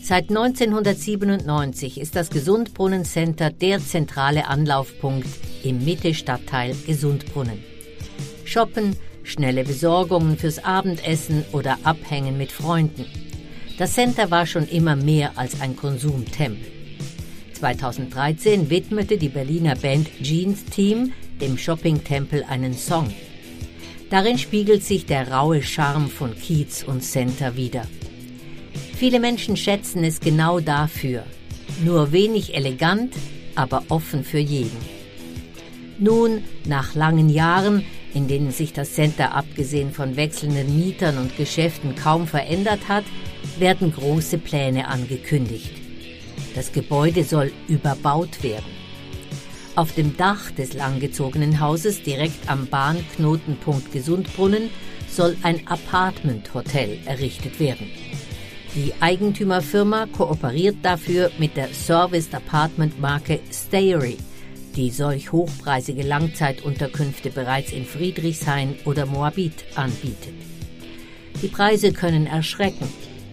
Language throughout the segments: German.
Seit 1997 ist das Gesundbrunnen-Center der zentrale Anlaufpunkt im Mitte-Stadtteil Gesundbrunnen. Shoppen, schnelle Besorgungen fürs Abendessen oder Abhängen mit Freunden. Das Center war schon immer mehr als ein Konsumtempel. 2013 widmete die Berliner Band Jeans Team dem Shopping-Tempel einen Song. Darin spiegelt sich der raue Charme von Kiez und Center wider. Viele Menschen schätzen es genau dafür. Nur wenig elegant, aber offen für jeden. Nun, nach langen Jahren, in denen sich das Center abgesehen von wechselnden Mietern und Geschäften kaum verändert hat, werden große Pläne angekündigt. Das Gebäude soll überbaut werden. Auf dem Dach des langgezogenen Hauses direkt am Bahnknotenpunkt Gesundbrunnen soll ein Apartment-Hotel errichtet werden. Die Eigentümerfirma kooperiert dafür mit der Serviced-Apartment-Marke Stayery, die solch hochpreisige Langzeitunterkünfte bereits in Friedrichshain oder Moabit anbietet. Die Preise können erschrecken.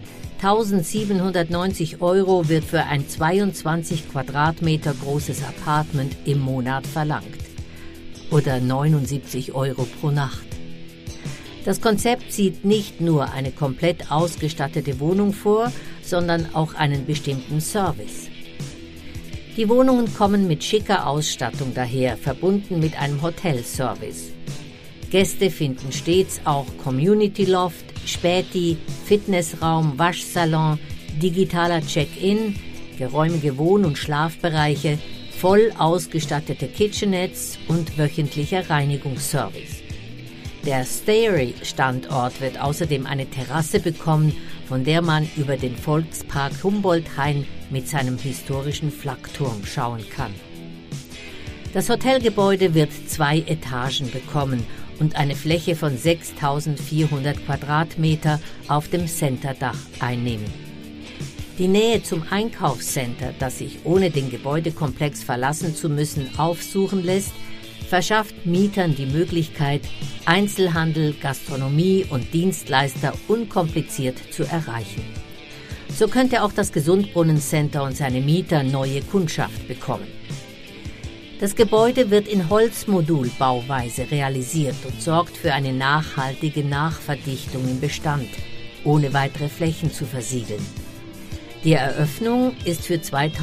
1.790 € wird für ein 22 Quadratmeter großes Apartment im Monat verlangt. Oder 79 € pro Nacht. Das Konzept sieht nicht nur eine komplett ausgestattete Wohnung vor, sondern auch einen bestimmten Service. Die Wohnungen kommen mit schicker Ausstattung daher, verbunden mit einem Hotelservice. Gäste finden stets auch Community Loft, Späti, Fitnessraum, Waschsalon, digitaler Check-in, geräumige Wohn- und Schlafbereiche, voll ausgestattete Kitchenettes und wöchentlicher Reinigungsservice. Der Stayery-Standort wird außerdem eine Terrasse bekommen, von der man über den Volkspark Humboldt-Hain mit seinem historischen Flakturm schauen kann. Das Hotelgebäude wird 2 Etagen bekommen und eine Fläche von 6.400 Quadratmeter auf dem Centerdach einnehmen. Die Nähe zum Einkaufscenter, das sich ohne den Gebäudekomplex verlassen zu müssen aufsuchen lässt, verschafft Mietern die Möglichkeit, Einzelhandel, Gastronomie und Dienstleister unkompliziert zu erreichen. So könnte auch das Gesundbrunnen-Center und seine Mieter neue Kundschaft bekommen. Das Gebäude wird in Holzmodulbauweise realisiert und sorgt für eine nachhaltige Nachverdichtung im Bestand, ohne weitere Flächen zu versiegeln. Die Eröffnung ist für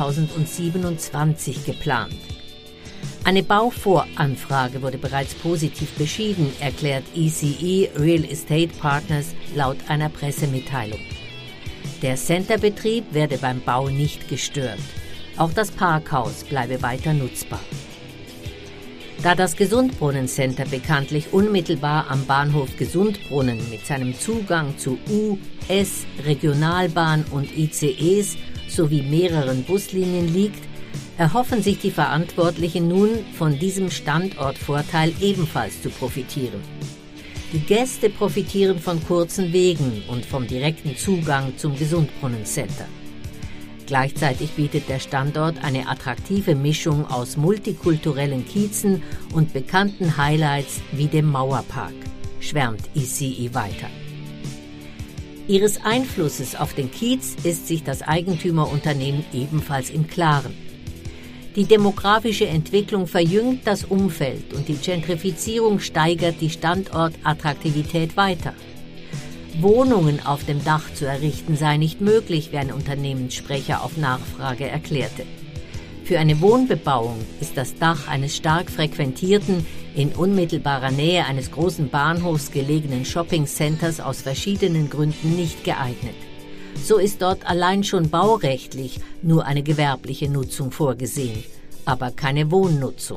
2027 geplant. Eine Bauvoranfrage wurde bereits positiv beschieden, erklärt ECE Real Estate Partners laut einer Pressemitteilung. Der Centerbetrieb werde beim Bau nicht gestört. Auch das Parkhaus bleibe weiter nutzbar. Da das Gesundbrunnen-Center bekanntlich unmittelbar am Bahnhof Gesundbrunnen mit seinem Zugang zu U-, S-, Regionalbahn und ICEs sowie mehreren Buslinien liegt, erhoffen sich die Verantwortlichen nun, von diesem Standortvorteil ebenfalls zu profitieren. Die Gäste profitieren von kurzen Wegen und vom direkten Zugang zum Gesundbrunnen-Center. Gleichzeitig bietet der Standort eine attraktive Mischung aus multikulturellen Kiezen und bekannten Highlights wie dem Mauerpark, schwärmt ECE weiter. Ihres Einflusses auf den Kiez ist sich das Eigentümerunternehmen ebenfalls im Klaren. Die demografische Entwicklung verjüngt das Umfeld und die Gentrifizierung steigert die Standortattraktivität weiter. Wohnungen auf dem Dach zu errichten sei nicht möglich, wie ein Unternehmenssprecher auf Nachfrage erklärte. Für eine Wohnbebauung ist das Dach eines stark frequentierten, in unmittelbarer Nähe eines großen Bahnhofs gelegenen Shoppingcenters aus verschiedenen Gründen nicht geeignet. So ist dort allein schon baurechtlich nur eine gewerbliche Nutzung vorgesehen, aber keine Wohnnutzung.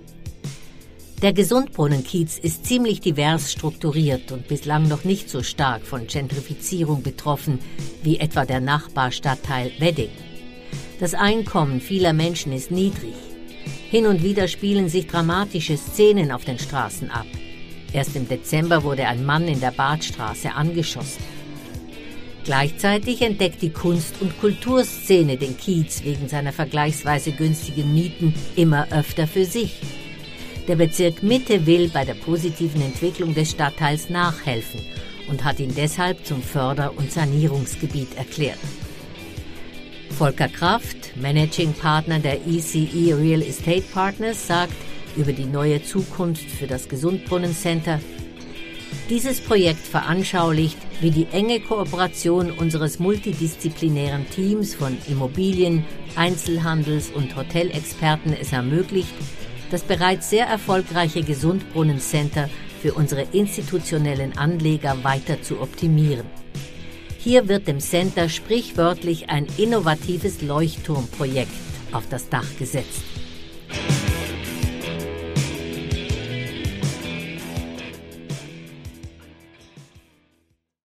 Der Gesundbrunnen-Kiez ist ziemlich divers strukturiert und bislang noch nicht so stark von Gentrifizierung betroffen wie etwa der Nachbarstadtteil Wedding. Das Einkommen vieler Menschen ist niedrig. Hin und wieder spielen sich dramatische Szenen auf den Straßen ab. Erst im Dezember wurde ein Mann in der Badstraße angeschossen. Gleichzeitig entdeckt die Kunst- und Kulturszene den Kiez wegen seiner vergleichsweise günstigen Mieten immer öfter für sich. Der Bezirk Mitte will bei der positiven Entwicklung des Stadtteils nachhelfen und hat ihn deshalb zum Förder- und Sanierungsgebiet erklärt. Volker Kraft, Managing Partner der ECE Real Estate Partners, sagt über die neue Zukunft für das Gesundbrunnen Center: Dieses Projekt veranschaulicht, wie die enge Kooperation unseres multidisziplinären Teams von Immobilien-, Einzelhandels- und Hotelexperten es ermöglicht, das bereits sehr erfolgreiche Gesundbrunnen Center für unsere institutionellen Anleger weiter zu optimieren. Hier wird dem Center sprichwörtlich ein innovatives Leuchtturmprojekt auf das Dach gesetzt.